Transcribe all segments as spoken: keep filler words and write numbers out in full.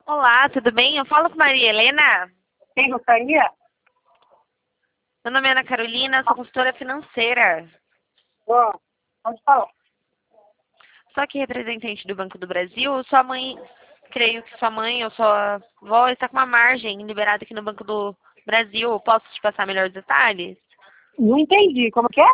Olá, tudo bem? Eu falo com Maria Helena. Quem gostaria? Meu nome é Ana Carolina, sou consultora financeira. Ó, pode falar. Sou aqui representante do Banco do Brasil. Sua mãe, creio que sua mãe ou sua avó está com uma margem liberada aqui no Banco do Brasil. Posso te passar melhores detalhes? Não entendi. Como que é?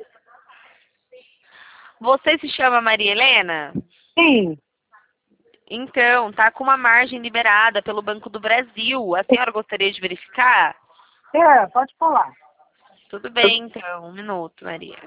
Você se chama Maria Helena? Sim. Então, tá com uma margem liberada pelo Banco do Brasil. A senhora gostaria de verificar? É, pode falar. Tudo bem, então. Um minuto, Maria.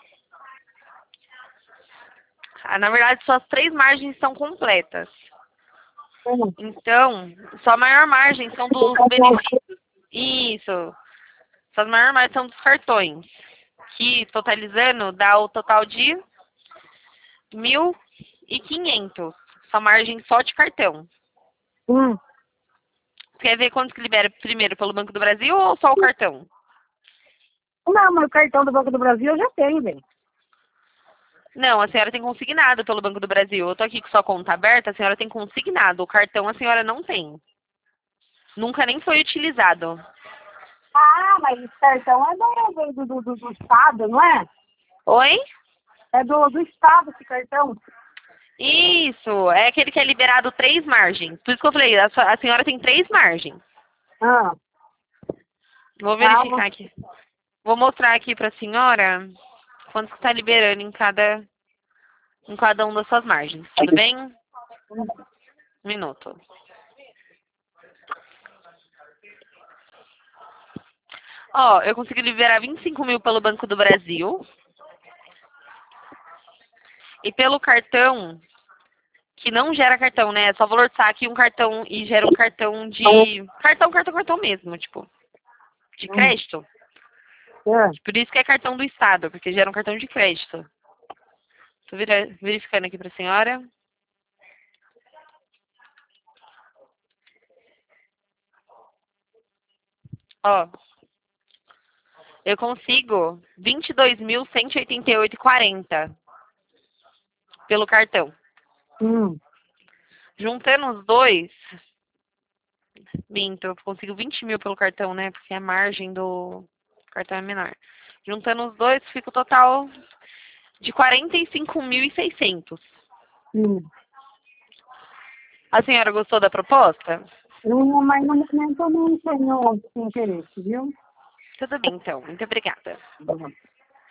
Ah, na verdade, suas três margens estão completas. Hum. Então, sua maior margem são dos benefícios. Isso. Suas maior margens são dos cartões. Que, totalizando, dá o total de mil e quinhentos. Sua margem só de cartão. Hum. Quer ver quanto que libera primeiro pelo Banco do Brasil ou só o cartão? Não, mas o cartão do Banco do Brasil eu já tenho, velho. Não, a senhora tem consignado pelo Banco do Brasil. Eu tô aqui com sua conta aberta, a senhora tem consignado. O cartão a senhora não tem. Nunca nem foi utilizado. Ah, mas esse cartão é do, do, do, do, do Estado, não é? Oi? É do, do Estado esse cartão. Isso, é aquele que é liberado três margens. Por isso que eu falei, a, sua- a senhora tem três margens. Ah, Vou calma. verificar aqui. Vou mostrar aqui pra senhora quanto está liberando em cada, em cada uma das suas margens. Tudo bem? Um minuto. Ó, eu consegui liberar vinte e cinco mil pelo Banco do Brasil. E pelo cartão, que não gera cartão, né? É só valor de saque e um cartão, e gera um cartão de... Cartão, cartão, cartão mesmo, tipo, de Hum. crédito. É. Por isso que é cartão do Estado, porque gera um cartão de crédito. Tô vira- verificando aqui pra senhora. Ó, eu consigo vinte e dois mil cento e oitenta e oito e quarenta pelo cartão. Hum. Juntando os dois, minto, eu consigo vinte mil pelo cartão, né? Porque a margem do cartão é menor. Juntando os dois, fica o total de quarenta e cinco mil e seiscentos. Hum. A senhora gostou da proposta? Não, mas no momento eu não tenho interesse, viu? Tudo bem, então. Muito obrigada. Tá bom.